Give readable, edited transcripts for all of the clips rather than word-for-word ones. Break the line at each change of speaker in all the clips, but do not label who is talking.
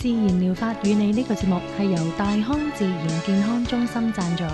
自然療法與你呢個節目係由大康自然健康中心贊助。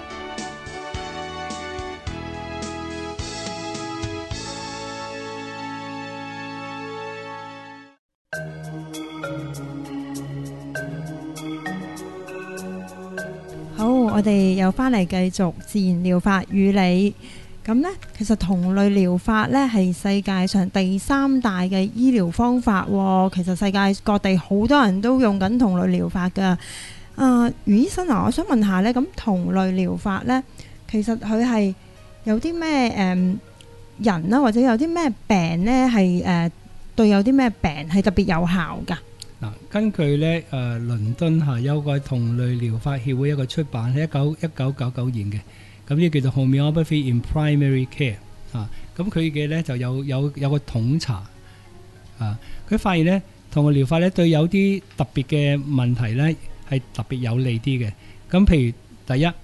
好，我哋又翻嚟繼續自然療法與你。咁呢，其實同類療法呢係世界上第3大嘅醫療方法喎。其實世界各地好多人都用緊同類療法㗎。余醫生啊，我想問下呢，咁同類療法呢，其實佢係有啲咩人啦，或者有啲咩病呢係對有啲咩病係特別有效㗎？
嗱，根據咧倫敦有個同類療法協會一個出版喺1999年嘅，咁呢叫做 Homeopathy in Primary Care 咁佢嘅咧就有個統查佢發現咧同類療法咧對有啲特別嘅問題咧係特別有利啲嘅。咁譬如第一，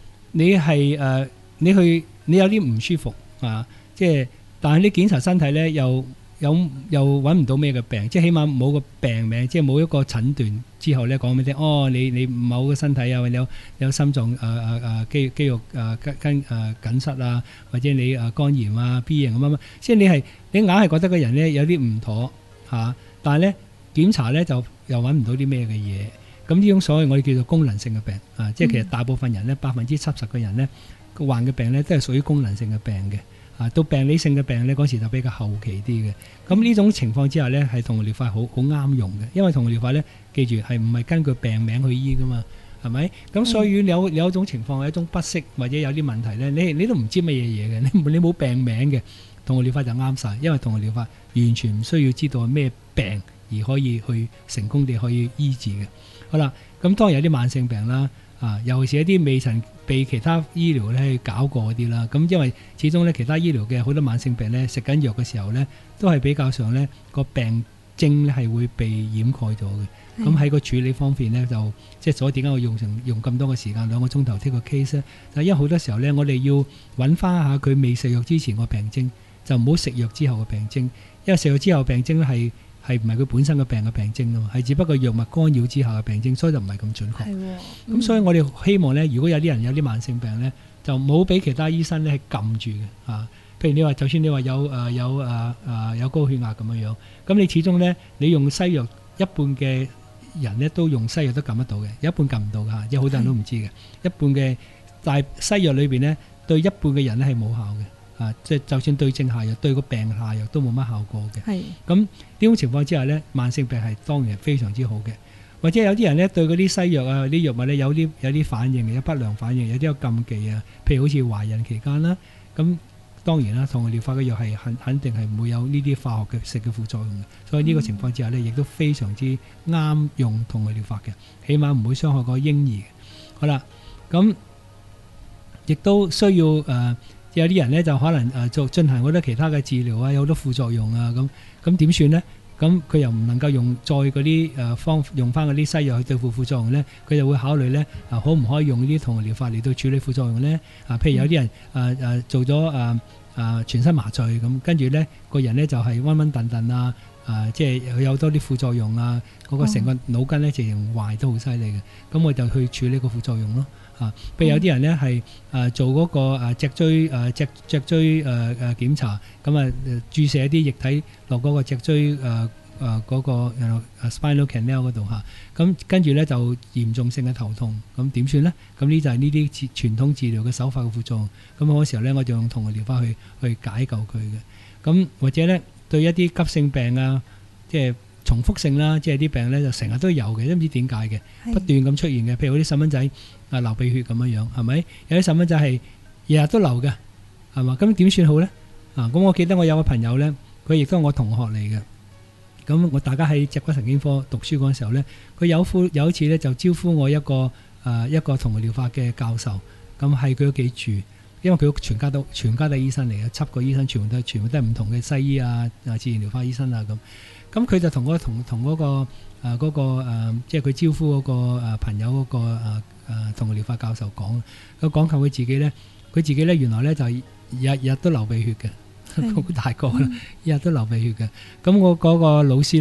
你有啲唔舒服即係但係你檢查身體咧又揾唔到咩嘅病，即係起碼冇個病名，即係冇一個診斷之後咧講俾你聽，你某個身體啊，你有心臟肌肉緊塞啊，或者你肝炎啊 B 型咁，即係你硬係覺得個人咧有啲唔妥但係咧檢查咧就又揾唔到啲咩嘅嘢。咁呢種所謂我哋叫做功能性嘅病即係其實大部分人咧70%嘅人咧患嘅病咧都係屬於功能性嘅病嘅。到病理性嘅病咧，嗰時就比較後期啲嘅。咁呢種情況之下咧，係同類療法好啱用嘅，因為同類療法咧，記住係唔係根據病名去醫噶嘛，係咪？咁所以有一種情況，有一種不適或者有啲問題咧，你都唔知乜嘢嘢嘅，你冇病名嘅，同類療法就啱晒，因為同類療法完全唔需要知道係咩病而可以去成功地可以醫治嘅。好啦，咁當然有啲慢性病啦。尤其是一啲未曾被其他醫療咧去搞過嗰啲啦，咁因為始終咧其他醫療嘅好多慢性病咧食緊藥嘅時候咧，都係比較上咧個病徵咧係會被掩蓋咗嘅。咁喺個處理方面咧就即係所以點解我用咁多嘅時間2個鐘頭呢個 case 咧？就因為好多時候咧我哋要揾翻下佢未食藥之前個病徵，就唔好食藥之後嘅病徵，因為食藥之後病徵咧係唔係佢本身嘅病嘅病徵啊嘛，係只不過藥物干擾之下嘅病徵，所以就唔係咁準確。咁所以我哋希望咧，如果有啲人有啲慢性病咧，就冇俾其他醫生咧係撳住嘅譬如你話，就算你話有高血壓咁樣，咁你始終咧你用西藥，一半嘅人咧都用西藥都撳得到嘅，有一半撳唔到㗎，即係好多人都唔知嘅。一半嘅但係西藥裏邊咧對一半嘅人咧係冇效嘅。即係就算對症下藥，對個病下藥都冇乜效果嘅。咁呢種情況之下咧，慢性病係當然係非常之好嘅。或者有啲人咧對嗰啲西藥啲藥物咧有啲反應嘅，有不良反應，有啲有禁忌啊。譬如好似懷孕期間啦，咁當然啦，同類療法嘅藥係肯定係唔會有呢啲化學嘅食嘅副作用嘅。所以呢個情況之下咧，亦都非常之啱用同類療法嘅，起碼唔會傷害個嬰兒嘅。好啦，咁亦都需要有啲人咧就可能進行好多其他嘅治療啊，有好多副作用啊，咁點算呢？咁佢又唔能夠用再嗰啲用翻嗰啲西藥去對付副作用咧，佢就會考慮咧可唔可以用呢啲同類療法嚟到處理副作用咧？譬如有啲人做咗全身麻醉咁，跟住咧個人咧就係昏昏頓頓即係佢有多啲副作用啊，嗰個成個腦筋咧直情壞都好犀利嘅，咁我就去處理個副作用咯。譬如有啲人咧係做嗰個脊椎檢查，咁注射一啲液體落嗰個脊椎嗰個 spinal canal 嗰度咁跟住咧就嚴重性嘅頭痛，咁點算咧？咁呢就係呢啲傳統治療嘅手法嘅副作用。咁嗰時候咧，我就用同類療法去解救佢嘅。咁或者咧對一啲急性病啊，即係重複性啦，即係啲病咧就成日都有嘅，都唔知點解嘅，不斷咁出現嘅。譬如嗰啲細蚊仔流鼻血咁樣，係咪？有啲細蚊仔係日日都流嘅，係嘛？咁點算好咧？咁我記得我有個朋友咧，佢亦都係我同學嚟嘅。咁我大家喺脊骨神經科讀書嗰陣時候咧，佢有一次咧就招呼我一個同類療法嘅教授，咁係佢屋企住，因為佢全家都係醫生嚟嘅，7個醫生全部都係唔同嘅西醫啊、自然療法醫生啊咁。咁佢就同嗰個即係佢招呼嗰個朋友嗰個同類療法教授講，佢講及佢自己咧原來咧就係日日都流鼻血嘅，好大個啦，日日都流鼻血嘅。咁我嗰個老師咧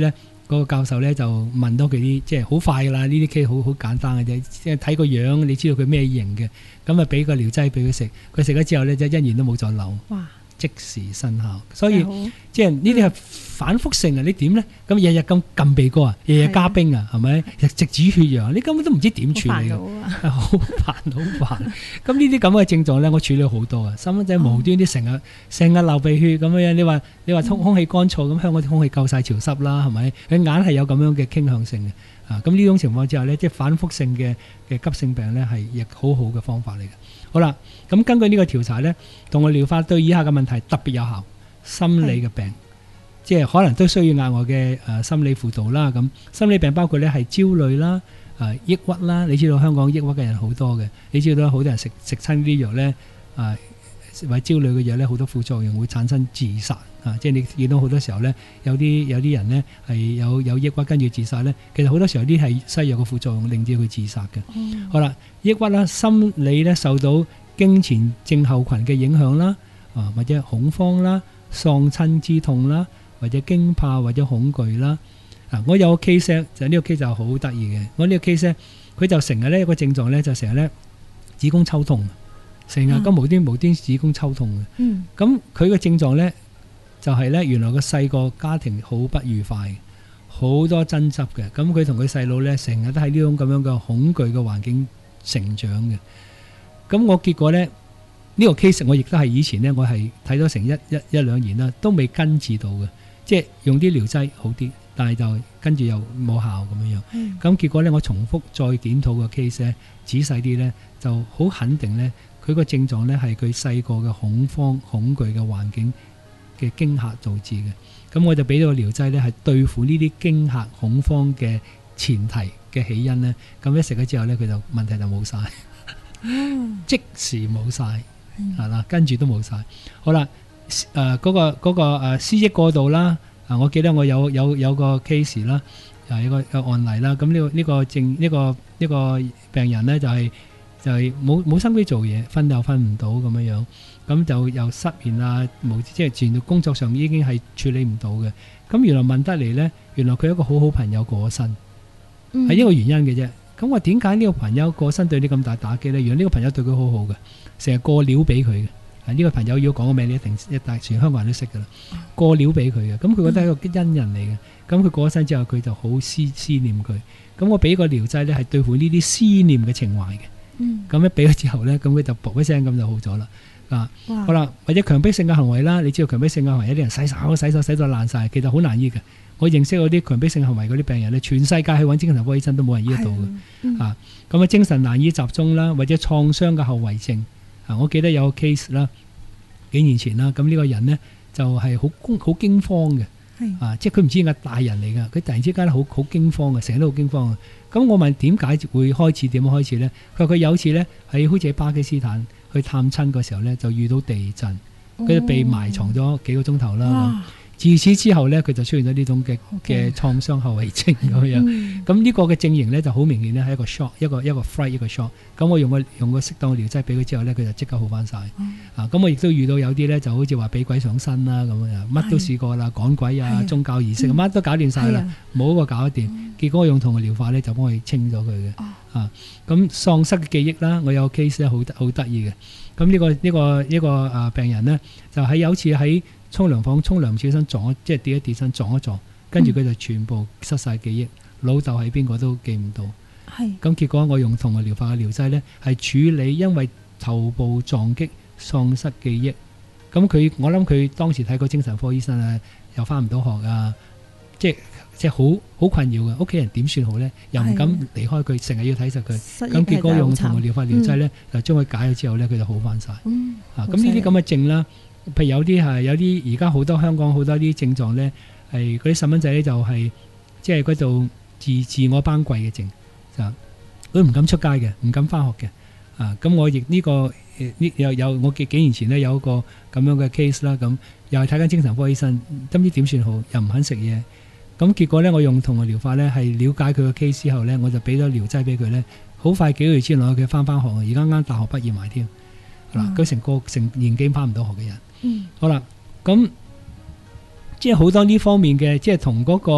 嗰個教授咧就問多佢啲即係好快噶啦，呢啲 case 好簡單嘅啫，即係睇個樣你知道佢咩型嘅，咁啊俾個療劑俾佢食，佢食咗之後咧就一年都冇再漏。
哇！
即時生效，所以即係呢啲係反覆性啊！你點咧？咁日日咁撳鼻哥啊，日日加冰啊，係咪？日直止血氧，你根本都唔知點處理嘅，好煩好煩。咁呢啲咁嘅症狀咧，我處理好多啊！細蚊仔無端啲成日流鼻血咁樣，你話空氣乾燥咁，香港啲空氣夠晒潮濕啦，係咪？佢硬係有咁樣嘅傾向性嘅啊！咁呢種情況之下咧，即係反覆性嘅急性病咧，係亦好好嘅方法嚟嘅。好啦，咁根據呢個調查呢，同我療法對以下嘅問題特別有效。心理嘅病，即係可能都需要額外嘅心理輔導啦。咁心理病包括呢係焦慮啦、抑鬱啦。你知道香港抑鬱嘅人好多嘅，你知道好多人食親啲藥呢，或者焦慮嘅藥呢，好多副作用會產生自殺啊！即係你見到好多時候呢，有啲人呢係有抑鬱跟住自殺呢，其實好多時候啲係西藥嘅副作用令至佢自殺嘅。好啦，抑鬱啦，心理呢受到經前症候群嘅影響啦，或者恐慌啦、喪親之痛啦，或者驚怕或者恐懼啦。我有個 case 就呢個 case 就好得意嘅。我呢個 case 佢就成日呢有個症狀呢，就成日呢子宮抽痛，成日咁無端子宮抽痛嘅。咁佢嘅症狀呢，就係呢原來個細個家庭好不愉快，好多爭執嘅。咁佢同佢細佬呢，成日都喺呢種咁樣嘅恐懼嘅環境成長嘅。咁我結果呢，呢個 case 我亦都係以前呢，我係睇咗成一兩年啦，都未根治到嘅，即係用啲療劑好啲，但係就跟住又冇效咁樣。咁結果呢，我重複再檢討個 case 呢，仔細啲呢，就好肯定呢，佢個症狀呢係佢細個嘅恐慌、恐懼嘅環境嘅驚嚇導致嘅。咁我就俾咗個療劑呢，係對付呢啲驚嚇、恐慌嘅前提嘅起因呢。咁一食咗之後呢，佢就問題就冇晒。即時冇晒，係啦，跟住都冇晒。好啦，嗰個失憶過度啦，我記得我有個 case 啦，有個案例啦。咁呢個病人呢，就係冇心機做嘢，瞓又瞓唔到咁樣樣，咁就又失眠啊，即係全工作上已經係處理唔到嘅。咁原來問得嚟呢，原來佢有一個好朋友過咗身，係一個原因嘅啫。咁我點解呢個朋友過身對你咁大打擊呢？原來呢個朋友對佢好好嘅，成日過料俾佢嘅。呢個朋友要講個名，你一定全香港人都識噶啦。過料俾佢嘅，咁佢覺得係一個恩人嚟嘅。咁佢過咗身之後，佢就好思念佢。咁我俾個療劑呢，係對付呢啲思念嘅情懷嘅。咁一俾咗之後呢，咁佢就啵一聲咁就好咗啦。好啦，或者強迫性嘅行為啦，你知道強迫性嘅行為有啲人洗手洗到爛晒，其實好難醫嘅。我認識嗰啲強迫性行為嗰啲病人咧，全世界去揾精神科醫生都冇人醫得到嘅。咁啊，精神難以集中啦，或者創傷嘅後遺症。我記得有個 case 啦，幾年前啦，咁呢個人呢，就係好驚慌嘅。即係佢唔知係大人嚟㗎，佢突然之間咧好驚慌嘅，成日都好驚慌嘅。咁我問點解會開始點樣開始呢？佢話佢有次呢，喺好似喺巴基斯坦去探親嗰時候呢，就遇到地震，佢就被埋藏咗幾個鐘頭啦。自此之後呢，佢就出現咗呢種嘅創傷後遺症咁樣。咁呢個嘅症型呢，就好明顯呢係一個 shock， 一個 fright， 一個 shock。咁我用個適當嘅療劑俾佢之後呢，佢就即刻好翻晒。咁我亦都遇到有啲呢，就好似話俾鬼上身啦咁樣，乜都試過啦，趕鬼啊，宗教儀式乜都搞掂晒啦，冇一個搞得掂。結果我用同個療法呢，就幫佢清咗佢嘅。咁喪失嘅記憶啦，我有個 case 咧好得意嘅。咁呢個病人呢，就喺有次喺沖涼房沖涼唔小心撞，即係跌身撞一撞，跟住佢就全部失晒記憶，老豆係邊個都記唔到。咁結果我用同個療法嘅療劑呢，係處理因為頭部撞擊喪失記憶。咁我諗佢當時睇過精神科醫生啊，又翻唔到學啊，即係好困擾嘅。屋企人點算好呢？又唔敢離開佢，成日要睇實佢。咁結果用同個療法療劑呢，就將佢解咗之後呢，佢就好翻晒。咁呢啲咁嘅症啦。譬如有啲而家好多香港好多啲症狀咧，係嗰啲細蚊仔咧就係即係嗰度自我班貴嘅症，佢唔敢出街嘅，唔敢翻學嘅。咁我亦呢個我幾年前咧有一個咁樣嘅 case 啦，咁又係睇緊精神科醫生，唔知點算好，又唔肯食嘢。咁結果咧，我用同個療法咧係了解佢個 case 之後咧，我就俾咗療劑俾佢咧，好快幾個月之內佢翻學，而家啱大學畢業埋添。嗱，佢成年紀翻唔到學嘅人。好啦，咁即係好多呢方面嘅，即係同嗰個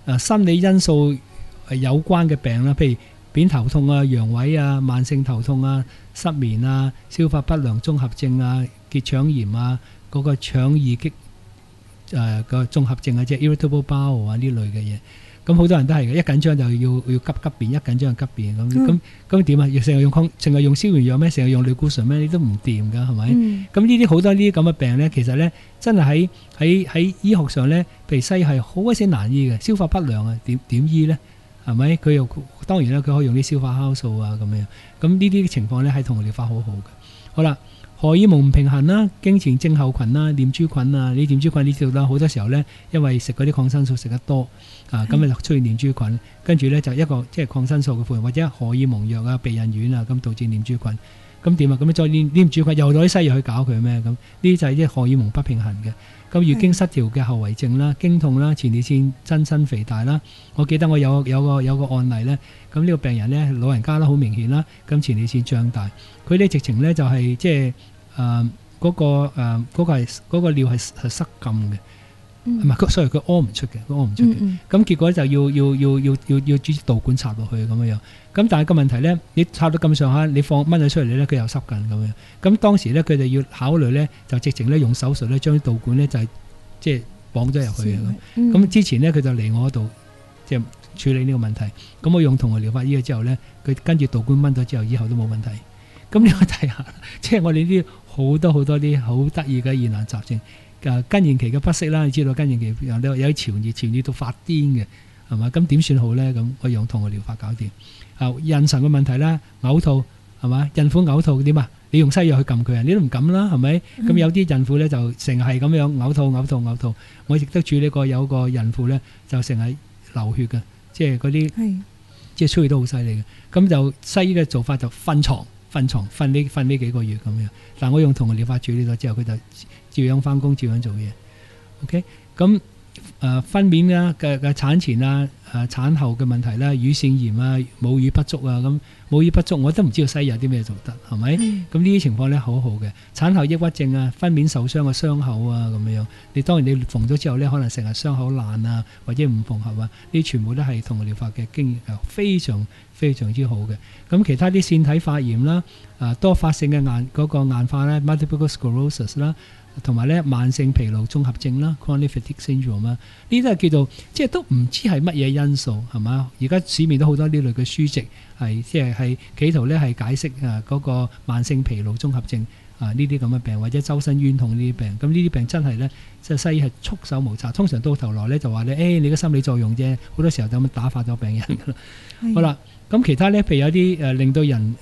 心理因素有關嘅病啦，譬如偏頭痛啊、陽痿啊、慢性頭痛啊、失眠啊、消化不良綜合症啊、結腸炎啊、嗰個腸易激個綜合症啊，即係 irritable bowel 啊呢類嘅嘢。咁好多人都係嘅，一緊張就要急便，一緊張就急便咁點啊？成日用消炎藥咩？成日用類固醇咩？你都唔掂㗎，係咪？咁呢啲好多呢啲咁嘅病咧，其實咧真係喺醫學上咧，譬如西醫係好鬼死難醫嘅，消化不良啊，點醫咧？係咪？佢又當然啦，佢可以用啲消化酵素啊咁樣。咁呢啲情況咧喺同療法好好嘅。好啦。荷爾蒙唔平衡啦、經前症候群啦、念珠菌啊，呢念珠菌呢知道啦，好多時候咧，因為食嗰啲抗生素食得多啊，咁就出現念珠菌，跟住咧就一個即係抗生素嘅副作用，或者荷爾蒙藥啊、避孕丸啊，咁導致念珠菌。咁點啊？咁再念珠菌又攞啲西藥去搞佢咩？咁呢啲就係啲荷爾蒙不平衡嘅。咁月經失調嘅後遺症啦、經痛啦、前列腺增生肥大啦。我記得我有個案例咧，咁呢個病人咧老人家啦，好明顯啦，咁前列腺脹大，佢呢直情咧就係即係嗰個尿係失禁嘅，唔係，所以佢屙唔出嘅，咁結果就要注導管插落去咁樣。咁但係個問題咧，你插到咁上下，你掹咗出嚟咧，佢又濕緊咁樣。咁當時咧，佢哋要考慮咧，就直情咧用手術咧，將啲導管咧就係即係綁咗入去嘅。咁之前咧，佢就嚟我嗰度即係處理呢個問題。咁我用同個療法醫咗之後咧，佢跟住導管掹咗之後，以後都冇問題。咁你可睇下，即係我哋啲好多啲好得意嘅疑難雜症，更年期嘅不適啦，你知道更年期有啲潮熱到發癲嘅，係嘛？咁點算好咧？咁我用同個療法搞掂。妊娠嘅問題啦，嘔吐係嘛？孕婦嘔吐點啊？你用西藥去撳佢啊？你都唔敢啦，係咪？咁有啲孕婦咧就成日係咁樣嘔吐。我亦都處理過有個孕婦咧，就成日流血嘅，即係嗰啲即係出血都好犀利嘅。咁就西醫嘅做法就瞓床瞓呢幾個月咁樣。但我用同個療法處理咗之後，佢就照樣翻工，照樣做嘢。OK， 咁分娩啦嘅產前啊、產後嘅問題啦、乳腺炎啊、母乳不足啊，咁母乳不足我都唔知道西醫有啲咩做得，係咪？咁呢啲情況咧好好嘅。產後抑鬱症啊、分娩受傷嘅傷口啊咁樣，你當然你縫咗之後咧，可能成日傷口爛啊，或者唔縫合啊，呢啲全部都係同個療法嘅經驗非常非常之好嘅。咁其他啲腺體發炎啦、多發性嘅硬化咧 （multiple sclerosis） 啦。同埋咧慢性疲勞綜合症啦 （chronic fatigue syndrome） 啦，呢啲都係叫做即係都唔知係乜嘢因素係嘛？而家市面都好多呢類嘅書籍係即係企圖咧係解釋嗰個慢性疲勞綜合症呢啲咁嘅病，或者周身冤痛呢啲病。咁呢啲病真係咧即係西醫係束手無策，通常到頭來咧就話你你嘅心理作用啫，好多時候就咁打發咗病人㗎啦。好啦，咁其他咧譬如有啲令到人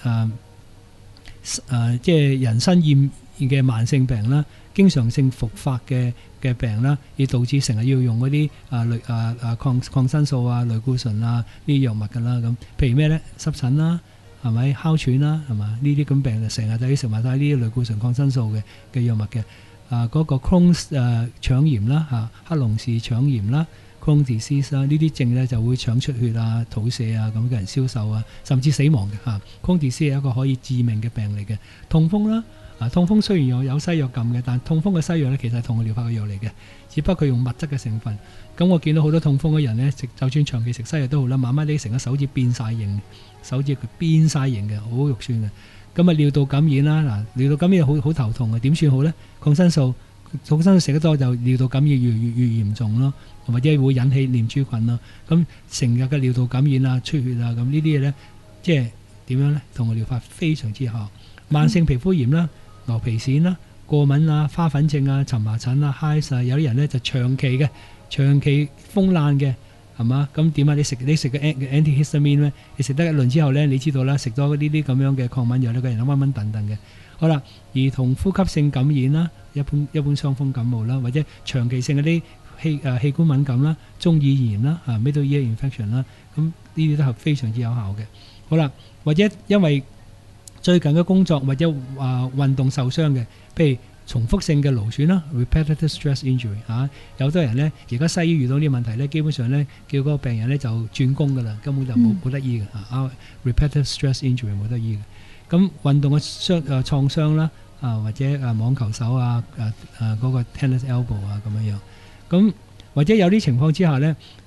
即係人生厭嘅慢性病啦。經常性復發嘅病啦，而導致成日要用嗰啲抗生素啊、類固醇啊呢啲藥物㗎啦。咁譬如咩咧？濕疹啦，係咪？哮喘啦，係嘛？呢啲咁病就成日就要食埋晒呢啲類固醇抗生素嘅藥物嘅。嗰個 Crohn's 腸炎啦，克隆氏腸炎啦 ，Crohn's disease 啦，呢啲症咧就會腸出血啊、肚瀉啊，咁嘅人消瘦啊，甚至死亡嘅。Crohn's disease 係一個可以致命嘅病嚟嘅。痛風啦。痛風雖然有西藥禁嘅，但痛風嘅西藥咧其實係同個療法嘅藥嚟嘅，只不過佢用物質嘅成分。咁我見到好多痛風嘅人咧，就算長期食西藥都好啦，慢慢啲成個手指變晒形，手指佢變晒形嘅，好肉酸嘅。咁啊尿道感染啦，尿道感染好頭痛嘅，點算好咧？抗生素食得多就尿道感染越嚴重咯，或者會引起念珠菌咯。咁成日嘅尿道感染啊、出血啊，咁呢啲嘢咧，即係點樣咧？同個療法非常之效。慢性皮膚炎啦。牛皮癬啦、過敏啊、花粉症啊、蕁麻疹啊、Hives 有啲人咧就長期風爛嘅，係嘛？咁點啊？你食嘅 antihistamine 咧，你食得一輪之後咧，你知道啦，食咗呢啲咁樣嘅抗敏藥咧，個人都掹掹頓頓嘅。好啦，兒童呼吸性感染啦，一般傷風感冒啦，或者長期性嗰啲器官敏感啦、中耳炎啦、middle ear infection 啦，咁呢啲都係非常之有效嘅。好啦，或者因為最近嘅工作或者運動受傷嘅，譬如重複性嘅勞損啦 （repetitive stress injury） 有好多人咧，而家西醫遇到呢個問題咧，基本上咧叫嗰個病人咧就轉工噶啦，根本就冇得醫嘅。repetitive stress injury 冇得醫嘅。咁運動嘅創傷啦，或者網球手嗰個 tennis elbow 咁樣樣。咁或者有啲情況之下咧，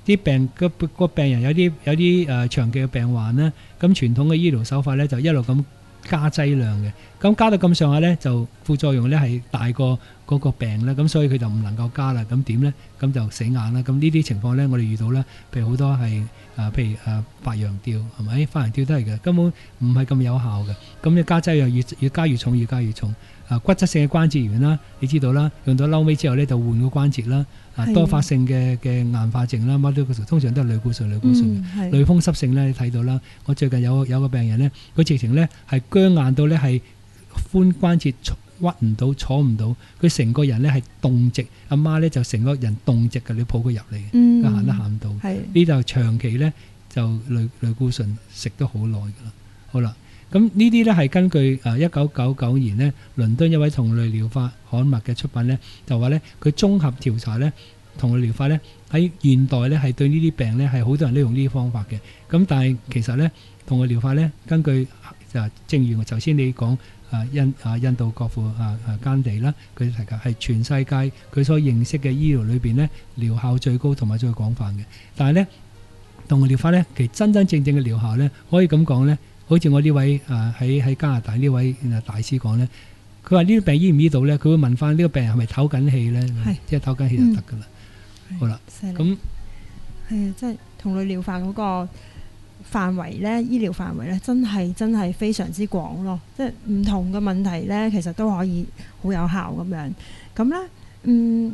啲病個病人有啲長期嘅病患啦，咁傳統嘅醫療手法咧就一路咁加劑量嘅，咁加到咁上下咧就副作用咧係大過嗰個病啦，咁所以佢就唔能夠加啦，咁點咧？咁就死硬啦。咁呢啲情況咧，我哋遇到咧，譬如好多係譬如白羊吊係咪？白羊吊都係嘅，根本唔係咁有效嘅。咁你加劑量越加越重，越加越重。骨質性嘅關節炎啦，你知道啦，用到嬲尾之後咧就換個關節啦。多發性嘅硬化症啦，乜都通常都係類固醇嘅。類風濕性咧，你睇到啦。我最近有個病人咧，佢直情咧係僵硬到咧係髖關節屈唔到，坐唔到，佢成個人咧係凍直。阿媽咧就成個人凍直嘅，你抱佢入嚟，佢行都行唔到。呢就長期咧就類固醇食得好耐㗎啦。好啦。咁呢啲咧係根據1999年呢倫敦一位同類療法刊物嘅出品咧，就話咧佢綜合調查咧同類療法咧喺現代咧係對呢啲病咧係好多人都用呢啲方法嘅。咁但係其實咧同類療法咧根據正如頭先你講印度國父甘地啦，佢提及係全世界佢所認識嘅醫療裏邊咧療效最高同埋最廣泛嘅。但係咧同類療法咧其實真正嘅療效咧可以咁講咧。好似我呢位喺加拿大呢位大師講咧，佢話呢啲病醫唔醫到咧，佢會問翻呢個病人係咪唞緊氣咧？即係唞緊氣就得㗎啦。好啦，咁
係即係同類療法嗰個範圍咧，醫療範圍咧，真係非常之廣咯。即係唔同嘅問題咧，其實都可以好有效咁樣。咁咧，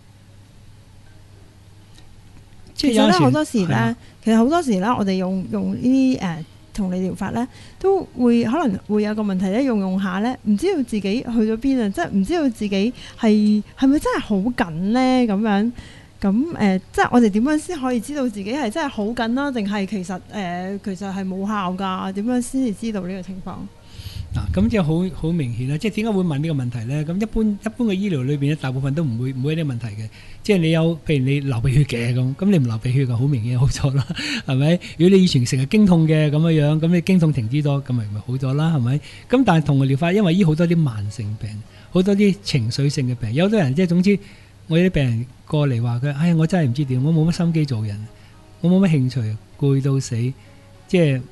其實咧好多時咧，我哋用呢啲同類療法咧，都會可能會有個問題咧，用下咧，唔知道自己去咗邊啊，即係唔知道自己係咪真係好緊咧咁樣。咁即係我哋點樣先可以知道自己係真係好緊啦，定係其實係冇效㗎？點樣先至知道呢個情況？
嗱，咁即係好明顯啦。即係點解會問呢個問題咧？咁一般嘅醫療裏邊咧，大部分都唔會有啲問題嘅。即係你譬如你流鼻血嘅咁你唔流鼻血嘅好明顯好咗啦，係咪？如果你以前成日經痛嘅咁樣，咁你經痛停止咗，咁咪好咗啦，係咪？咁但係同類療法因為醫好多啲慢性病，好多啲情緒性嘅病，有好多人即係總之，我有啲病人過嚟話佢，我真係唔知點，我冇乜心機做人，我冇乜興趣，攰到死，即係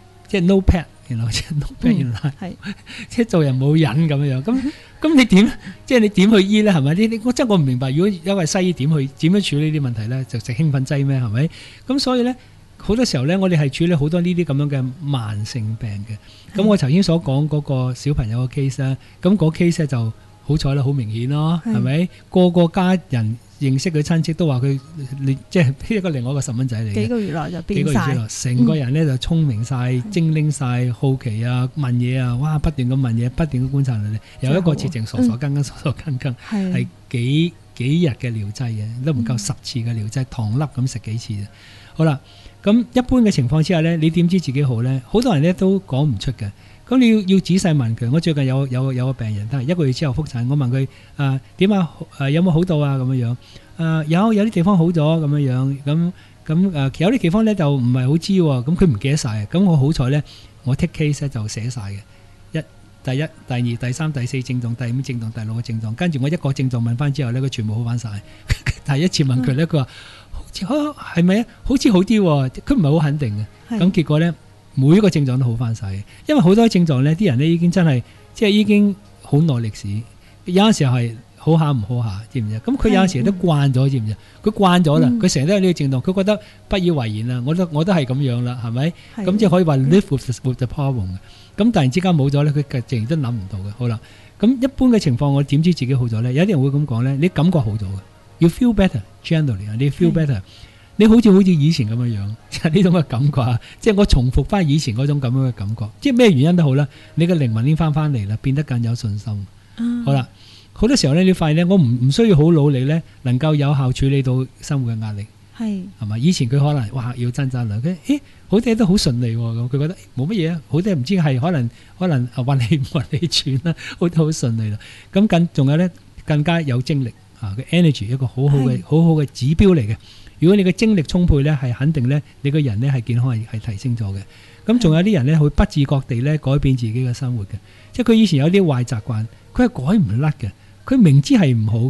no pet。原來即係做人冇癮咁樣，咁你點即係你點去醫咧？係咪？我真係我唔明白。如果因為西醫點樣處理呢啲問題咧，就食興奮劑咩？係咪？咁所以咧好多時候咧，我哋係處理好多呢啲咁樣嘅慢性病嘅。咁我頭先所講嗰個小朋友嘅 case 咧，咁嗰 case 咧就好彩啦，好明顯咯，係咪？個個家人認識佢親戚都話佢，即係一個另外一個細蚊仔嚟嘅。幾個月內就變晒，成個人咧就聰明晒、精靈晒、好奇啊、問嘢啊，哇！不斷咁問嘢，不斷咁觀察你。有一個切情傻傻更更傻傻更更，係幾日嘅療劑嘅，都唔夠10次嘅療劑，糖粒咁食幾次啫。好啦，咁一般嘅情況之下咧，你點知自己好咧？好多人咧都講唔出嘅。咁你要仔細問佢。我最近有個病人，都係1個月之後覆診，我問佢點有冇好到啊？咁樣樣有啲地方好咗咁樣樣，咁有啲地方咧就唔係好知喎，咁佢唔記得晒。咁我好彩咧，我 take case 咧就寫晒嘅，第一、第二、第三、第4症狀、第5症狀、第6個症狀，跟住我一個症狀問翻之後咧，佢全部好翻晒。第一次問佢咧，佢話好似係咪啊？好似好啲喎，佢唔係好肯定嘅。咁結果咧，每一個症狀都好翻晒嘅，因為好多症狀咧，啲人咧已經真係即係已經好耐歷史，有陣時候係好下唔好下，知唔知？咁佢有陣時都慣咗，知唔知？佢慣咗啦，佢成日都有呢個症狀，佢覺得不以為然啦。我都係咁樣啦，係咪？咁即係可以話 live with the problem 嘅。咁突然之間冇咗咧，佢仍然都諗唔到嘅。好啦，咁一般嘅情況，我點知自己好咗咧？有啲人會咁講咧，你感覺好咗嘅，要 feel better generally， 你 feel better。你好似以前咁樣樣，就係呢種嘅感覺啊！即係我重複翻以前嗰種咁樣嘅感覺，即係咩原因都好啦，你嘅靈魂已經翻嚟啦，變得更有信心。好啦，好多時候咧，你發現咧，我唔需要好努力咧，能夠有效處理到生活嘅壓力。係嘛？以前佢可能哇要掙扎啦，佢好多嘢都好順利喎，咁佢覺得冇乜嘢啊，好多嘢唔知係可能運氣唔運氣轉啦，好多好順利啦。咁仲有咧更加有精力啊，個 energy 一個好好嘅指標嚟嘅。如果你嘅精力充沛咧，係肯定咧，你個人咧係健康係提升咗嘅。咁仲有啲人咧會不自覺地咧改變自己嘅生活嘅，即係佢以前有啲壞習慣，佢係改唔甩嘅。佢明知係唔好嘅，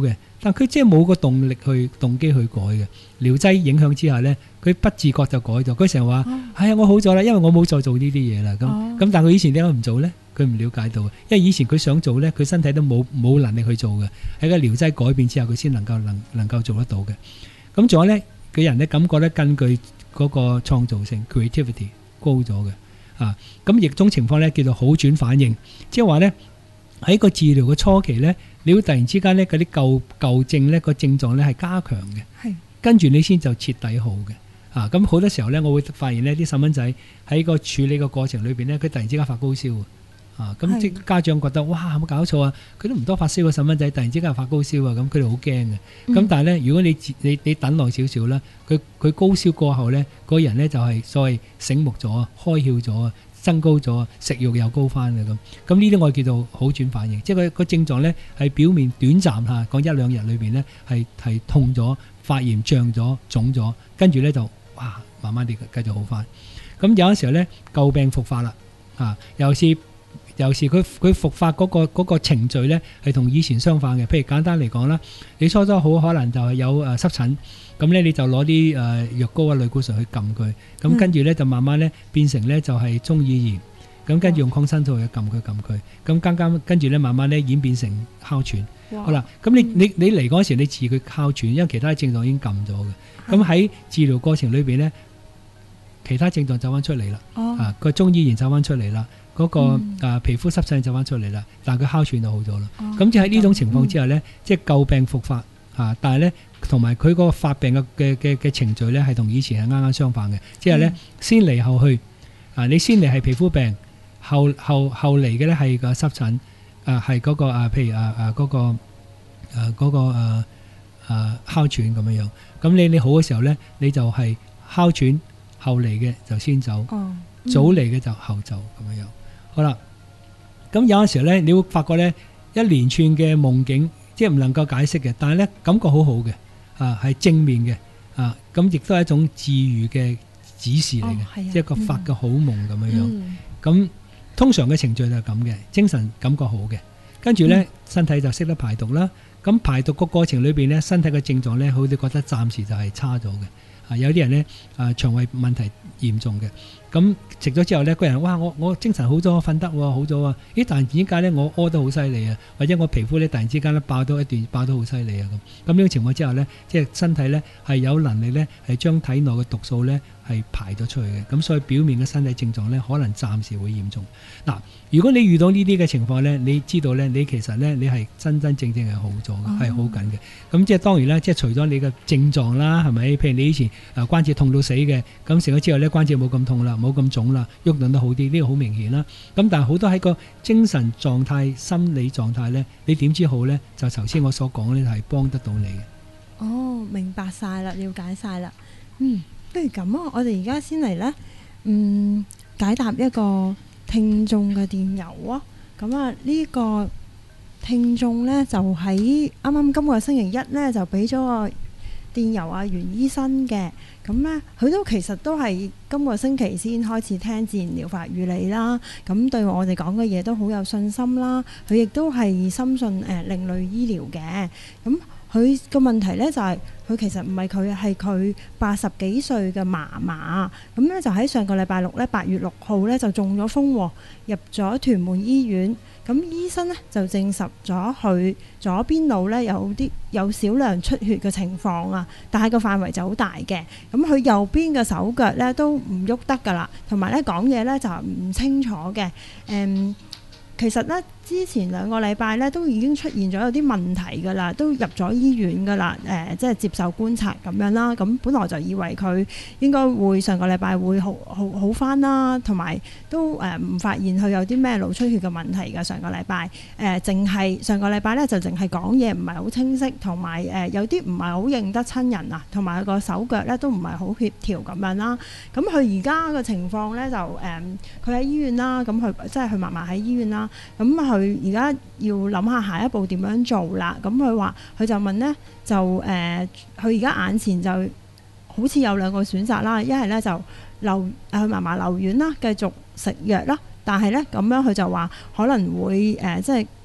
但佢即係冇個動機去改嘅。療劑影響之下咧，佢不自覺就改咗。佢成日話：係啊，我好咗啦，因為我冇再做呢啲嘢啦。咁但係佢以前點解唔做咧？佢唔了解到，因為以前佢想做咧，佢身體都冇能力去做嘅。喺個療劑改變之後，佢先能夠做得到嘅。咁仲有咧，佢人咧感覺咧，根據嗰個創造性 creativity 高咗嘅。咁亦種情況咧叫做好轉反應，即係話咧喺個治療嘅初期咧，你會突然之間咧嗰啲舊症咧個症狀咧係加強嘅，跟住你先就徹底好嘅。咁好多時候咧，我會發現呢啲細蚊仔喺個處理嘅過程裏邊咧，佢突然之間發高燒。咁即家長覺得哇，有冇搞錯啊？佢都唔多發燒嘅細蚊仔，突然之間發高燒啊！咁佢哋好驚嘅。咁但係咧，如果你等耐少少啦，佢高燒過後咧，個人咧就係所謂醒目咗、開竅咗、增高咗、食慾又高翻嘅咁。咁呢啲我叫做好轉反應，即係佢個症狀咧係表面短暫下講1-2日裏邊咧係痛咗、發炎脹咗、腫咗，跟住咧就哇慢慢地繼續好翻。咁有陣時候咧舊病復發啦，尤其是佢復發嗰個程序咧係同以前相反嘅。譬如簡單嚟講啦，你初初好可能就係有濕疹，咁咧你就攞啲藥膏啊、類固醇去撳佢，咁跟住咧就慢慢咧變成咧就係中耳炎，咁跟住用抗生素去撳佢，咁跟住咧慢慢咧演變成哮喘。好啦，咁你嚟嗰時你治佢哮喘，因為其他症狀已經撳咗嘅。咁喺治療過程裏邊咧，其他症狀走翻出嚟啦，個中耳炎走翻出嚟啦。嗰個皮膚濕疹就翻出嚟啦，但係佢哮喘就好咗啦。咁即係呢種情況之下咧，即係舊病復發但係咧同埋佢嗰個發病嘅程序咧係同以前係啱啱相反嘅，即係咧先嚟後去你先嚟係皮膚病，後嚟嘅咧係個濕疹係嗰個譬如嗰個哮喘咁樣樣。咁你好嘅時候咧，你就係哮喘後嚟嘅就先走，早嚟嘅就後走咁樣樣。好啦，咁有陣時咧，你會發覺咧一連串嘅夢境，即係唔能夠解釋嘅，但係咧感覺好好嘅，係正面嘅，咁亦都係一種治癒嘅指示嚟嘅，即係個發嘅好夢咁樣樣。咁通常嘅程序就係咁嘅，精神感覺好嘅，跟住咧身體就識得排毒啦。咁排毒個過程裏邊咧，身體嘅症狀咧，好似覺得暫時就係差咗嘅。有啲人咧腸胃問題嚴重嘅。咁食咗之後咧，個人哇，我精神好咗，瞓得好咗啊！咦，突然之間咧，我屙得好犀利啊，或者我皮膚咧突然之間咧爆得好犀利啊咁。咁呢個情況之下咧，即係身體咧係有能力咧係將體內嘅毒素咧係排咗出去嘅。咁所以表面嘅身體症狀咧可能暫時會嚴重。嗱，如果你遇到呢啲嘅情況咧，你知道咧，你其實咧你係真正係好咗嘅，係好緊嘅。咁即係當然啦，即係除咗你嘅症狀啦，係咪？譬如你以前關節痛到死嘅，咁食咗之後咧關節冇咁痛啦，冇咁腫啦，喐動得好啲，呢個好明顯啦。咁但係好多喺個精神狀態、心理狀態咧，你點知好咧？就頭先我所講咧，係幫得到你嘅。
哦，明白晒啦，了解晒啦。不如咁啊，我哋而家先嚟咧，解答一個聽眾嘅電郵啊。咁啊，呢個聽眾咧就喺啱啱今個星期一咧就俾咗個電郵啊袁醫生嘅。咁咧，佢都其實都係今個星期先開始聽自然療法與你啦。咁對我哋講嘅嘢都好有信心啦。佢亦都係深信另類醫療嘅。咁佢個問題咧就係、佢其實唔係佢，係佢80幾歲嘅嫲嫲。咁咧就喺上個禮拜六咧8月6號咧就中咗風喎，入咗屯門醫院。咁醫生咧就證實咗佢左邊腦咧有少量出血嘅情況啊，但係個範圍就好大嘅。咁佢右邊嘅手腳咧都唔喐得㗎啦，同埋咧講嘢咧就唔清楚嘅。其實咧之前2個禮拜咧都已經出現咗有啲問題㗎啦，都入咗醫院㗎啦，即係接受觀察咁樣啦。咁本來就以為佢應該會上個禮拜會好返啦，同埋都唔發現佢有啲咩腦出血嘅問題㗎。上個禮拜淨係上個禮拜咧就淨係講嘢唔係好清晰，同埋有啲唔係好認得親人啊，同埋個手腳咧都唔係好協調咁樣啦。咁佢而家嘅情況咧就佢喺醫院啦，咁佢即係佢嫲嫲喺醫院啦。咁佢而家要諗下下一步點樣做啦。咁佢就問呢，就佢而家眼前就好似有2個選擇啦。一係呢，就佢嫲嫲留院啦，繼續食藥啦。但係呢，咁樣佢就話可能會即係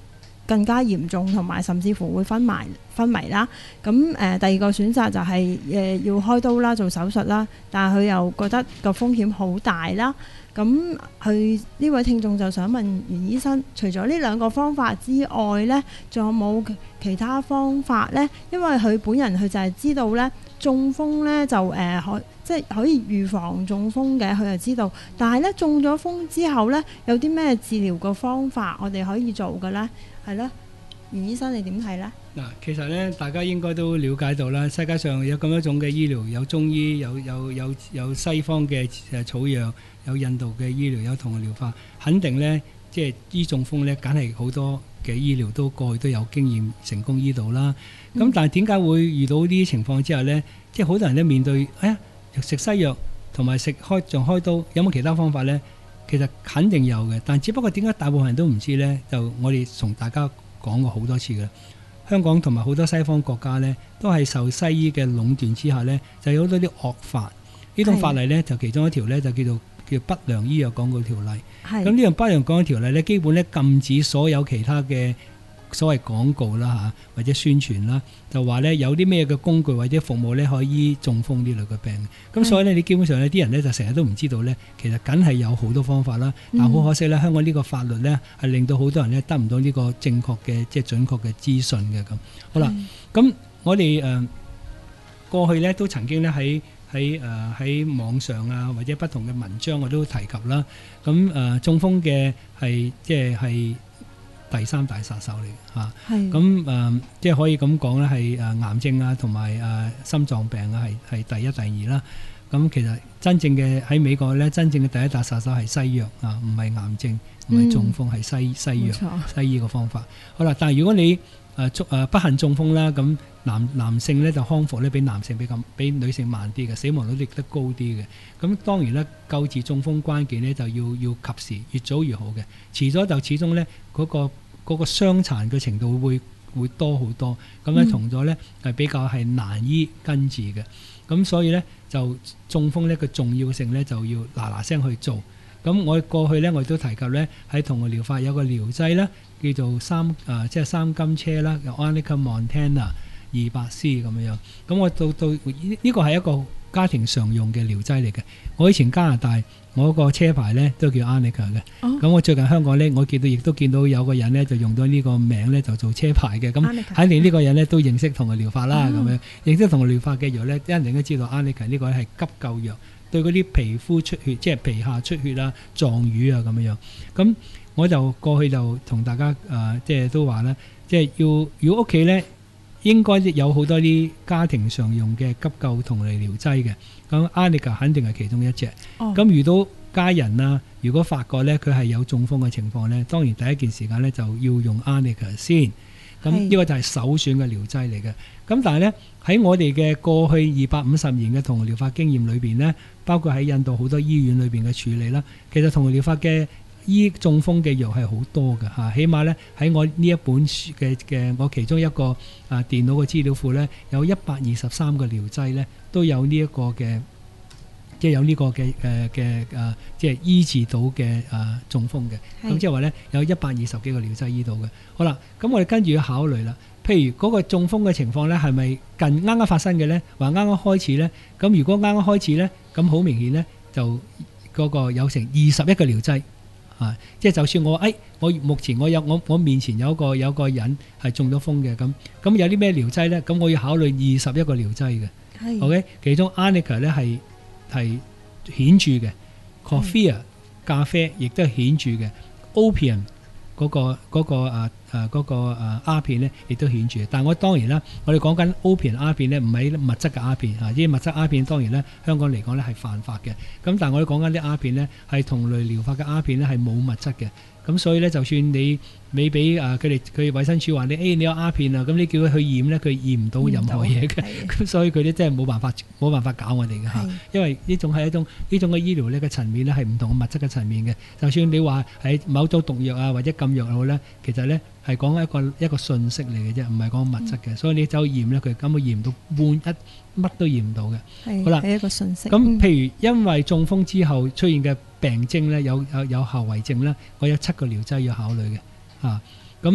更加嚴重，同埋甚至乎會昏迷啦。咁第二個選擇就係要開刀啦，做手術啦，但係佢又覺得個風險好大啦。咁佢呢位聽眾就想問袁醫生，除咗呢兩個方法之外呢，仲有冇其他方法呢？因為佢本人佢就係知道呢，中風呢就即係可以預防中風嘅，佢就知道。但係呢，中咗風之後呢，有啲咩治療嘅方法我哋可以做嘅呢？係咯，袁醫生你點睇呢？
嗱，其實咧，大家應該都了解到啦，世界上有咁多種嘅醫療，有中醫，有西方嘅草藥，有印度嘅醫療，有同療法，肯定咧，即係醫中風咧，梗係好多嘅醫療都過去都有經驗成功醫到啦。咁但係點解會遇到呢啲情況之下咧？即係好多人咧面對，食西藥同埋仲開刀，有冇其他方法咧？其實肯定有嘅，但只不過點解大部分人都唔知咧？就我哋同大家講過好多次嘅。香港同埋好多西方國家呢，都係受西醫嘅壟斷之下呢，就有好多啲惡法。呢種法例呢，就其中一條呢，就叫不良醫藥廣告條例。咁呢樣不良廣告條例呢，基本呢禁止所有其他嘅所謂廣告啦或者宣傳啦，就話呢有啲咩嘅工具或者服務呢，可以醫中風呢類嘅病。咁所以呢，你基本上呢啲人呢，就成日都唔知道呢，其實梗係有好多方法啦。但好可惜呢，香港呢個法律呢，係令到好多人呢得唔到呢個正確嘅即係準確嘅資訊嘅咁。好啦，咁我哋過去呢，都曾經呢喺網上啊或者不同嘅文章我都提及啦。咁中風嘅係即係第三大殺手嚟嘅嚇，咁即係可以咁講咧，係癌症啊同埋心臟病啊係第一第二啦。咁其實真正嘅喺美國咧，真正嘅第一大殺手係西藥啊，唔係癌症，唔係中風，係西藥西醫嘅方法。好啦，但係如果你不幸中風啦，咁男性咧就康復咧比比女性慢啲嘅，死亡率亦都高啲嘅。咁當然咧，救治中風關鍵咧就要及時，越早越好嘅。遲咗就始終咧嗰個傷殘嘅程度會多好多。咁咧同咗咧係比較係難醫根治嘅。咁所以咧就中風咧個重要性咧就要嗱聲去做。咁我過去咧我亦都提及咧喺同個療法有個療劑啦，叫做即係三金車啦 Arnica Montana 200C 咁樣。咁我到呢個係一個家庭常用嘅療劑嚟嘅。我以前加拿大我個車牌咧都叫 Arnica 嘅。咁我最近香港咧我亦都見到有個人咧就用咗呢個名咧就做車牌嘅。咁肯定呢個人咧都認識同個療法啦。咁樣認識同個療法嘅藥咧，一定都知道 Arnica 呢個係急救藥。對嗰啲皮膚出血，即係皮下出血啊、撞瘀啊咁樣。咁我就過去就同大家即係都話咧，即係如果屋企咧應該有好多啲家庭常用嘅急救同嚟療劑嘅。咁 Arnica 肯定係其中一隻。咁遇到家人啊，如果發覺咧佢係有中風嘅情況咧，當然第一件時間咧就要用 Arnica 先。咁呢個就係首選嘅療劑嚟嘅。咁但係咧喺我哋嘅過去250年嘅同療法經驗裏邊咧，包括喺印度好多醫院裏邊嘅處理啦，其實同療法嘅醫中風嘅藥係好多嘅嚇。起碼咧喺我呢一本書嘅我其中一個電腦嘅資料庫咧，有123個療劑咧都有呢一個嘅。即係有呢個嘅即係醫治到嘅中風嘅。咁即係話咧有120幾個療劑醫到嘅。好啦，咁我哋跟住要考慮啦。譬如嗰個中風嘅情況咧，係咪啱啱發生嘅咧，或啱啱開始咧？咁如果啱啱開始咧，咁好明顯咧，就嗰個有成21個療劑啊！即係就算我目前我面前有個人係中咗風嘅，咁有啲咩療劑咧？咁我要考慮21個療劑嘅。OK， 其中 Arnica 咧係顯著嘅 ，coffee 咖啡亦都係顯著嘅 ，opium 嗰個鴉片咧亦都顯著。但係我當然啦，我哋講緊 opium 鴉片咧，唔係物質嘅鴉片啊，呢啲物質鴉片當然咧香港嚟講咧係犯法嘅。咁但係我哋講緊啲鴉片咧係同類療法嘅鴉片咧係冇物質嘅。咁所以咧，就算你俾佢衛生署話你你有鴉片啊，咁你叫佢去驗咧，佢驗唔到任何嘢嘅。咁所以佢哋真係冇辦法搞我哋嘅嚇。因為呢種係呢種嘅醫療咧嘅層面咧係唔同嘅物質嘅層面嘅。就算你話係某種毒藥啊或者禁藥好咧，其實咧係講一個信息嚟嘅啫，唔係講物質嘅。所以你走去驗咧，佢根本驗唔到乜都驗唔到嘅。好啦，係一個信息。咁譬如因為中風之後出現嘅病徵咧，有後遺症咧，我有7個療劑要考慮嘅。咁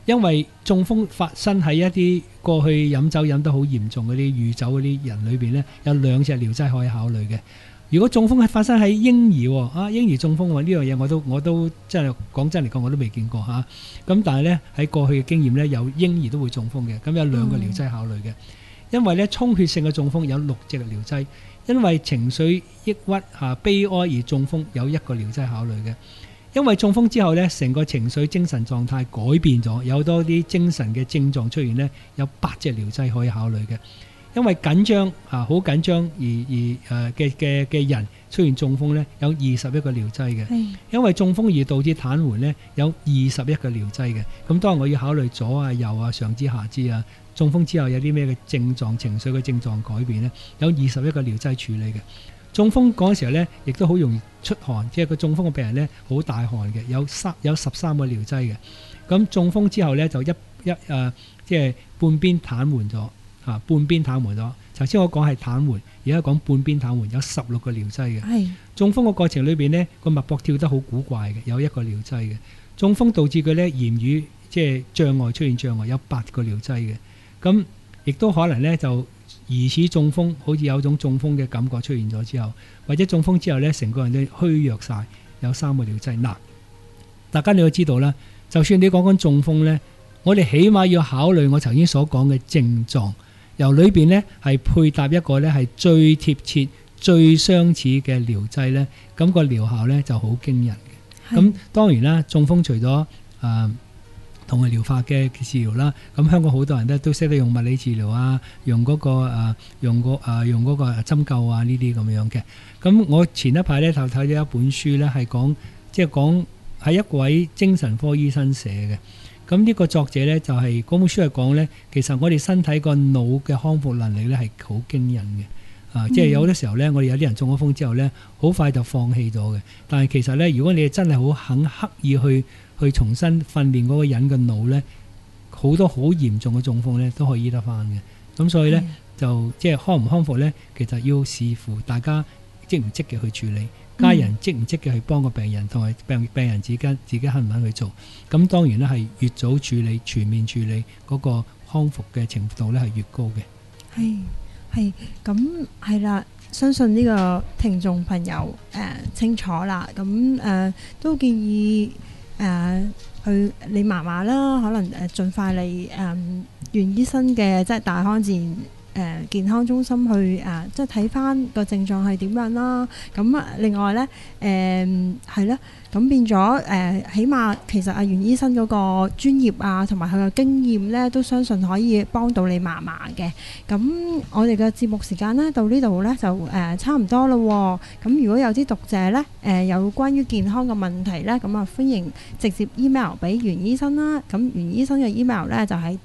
因為中風發生喺一啲過去飲酒飲得好嚴重嗰啲酗酒嗰啲人裏邊呢，有2隻療劑可以考慮嘅。如果中風係發生喺嬰兒喎，嬰兒中風喎，呢樣嘢我都真係講真嚟講我都未見過嚇。咁但係呢，喺過去嘅經驗呢，有嬰兒都會中風嘅，咁有2個療劑考慮嘅。因為呢，充血性嘅中風有6隻療劑，因為情緒抑鬱悲哀而中風有1個療劑考慮嘅。因為中風之後呢，成個情緒精神狀態改變咗，有多啲精神嘅症狀出現呢，有8隻療劑可以考慮嘅。因為緊張好緊張而嘅人出現中風呢，有21個療劑嘅。因為中風而導致癱瘓呢，有21個療劑嘅。咁當然我要考慮左啊右啊上肢下肢啊。中風之後有啲咩嘅症狀、情緒嘅症狀改變呢？有21個療劑處理嘅。中風嗰陣時候呢，亦都好容易出汗，即係個中風嘅病人呢，好大汗嘅，有13個療劑嘅。咁中風之後呢，就即係半邊癱瘓咗半邊癱瘓咗。頭先我講係癱瘓，而家講半邊癱瘓，有16個療劑嘅。係中風嘅過程裏邊呢，個脈搏跳得好古怪嘅，有1個療劑嘅。中風導致佢呢言語即係障礙出現障礙，有8個療劑嘅。咁亦都可能咧，就疑似中風，好似有種中風嘅感覺出現咗之後，或者中風之後咧，成個人都虛弱晒，有3個療劑。嗱，大家你要知道啦，就算你講緊中風咧，我哋起碼要考慮我頭先所講嘅症狀，由裏邊咧係配搭一個咧係最貼切、最相似嘅療劑咧，咁個療效咧就好驚人嘅。咁當然啦，中風除咗同佢療法嘅治療啦，咁香港好多人咧都識得用物理治療啊，用嗰個針灸啊呢啲咁樣嘅。咁我前一排咧就睇咗一本書咧，係講係一位精神科醫生寫嘅。咁呢個作者咧就係嗰本書係講咧，其實我哋身體個腦嘅康復能力咧係好驚人嘅。即係有好多時候咧，我哋有啲人中咗風之後咧，好快就放棄咗嘅。但係其實咧，如果你真係好肯刻意去重新訓練嗰個人嘅腦咧，好多好嚴重嘅中風咧都可以醫得翻嘅。咁所以咧就即係康唔康復咧，其實要視乎大家積唔積極去處理，家人積唔積極去幫個病人，同埋病人之間自己肯唔肯去做。咁當然咧係越早處理、全面處理嗰個康復嘅程度咧係越高嘅。
係咁係啦，相信呢個聽眾朋友清楚啦。咁都建議去你嫲嫲啦，可能盡快嚟袁醫生嘅即係大康自然健康中心去即係睇翻個症狀係點樣啦。咁另外咧係啦，咁變咗起碼其實阿袁醫生嗰個專業啊，同埋佢嘅經驗咧，都相信可以幫到你嫲嫲嘅。咁我哋嘅節目時間咧到呢度咧就差唔多咯。咁如果有啲讀者咧有關於健康嘅問題咧，咁啊歡迎直接 email 俾袁醫生啦。咁袁醫生嘅 email 咧就係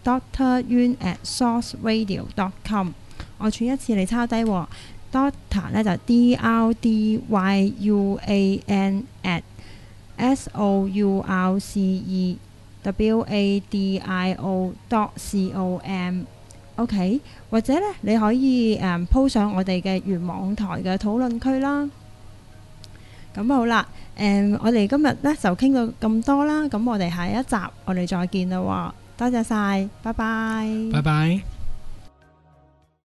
dryuan@sourceradio.com。我串一次你抄低喎。Doctor 咧就 DRDYUAN@SOURCEWADIO.com。OK， 或者咧你可以鋪上我哋嘅原網台嘅討論區啦。咁好啦，我哋今日咧就傾到咁多啦。咁我哋下一集我哋再見啦喎。多謝晒，拜拜。
拜拜。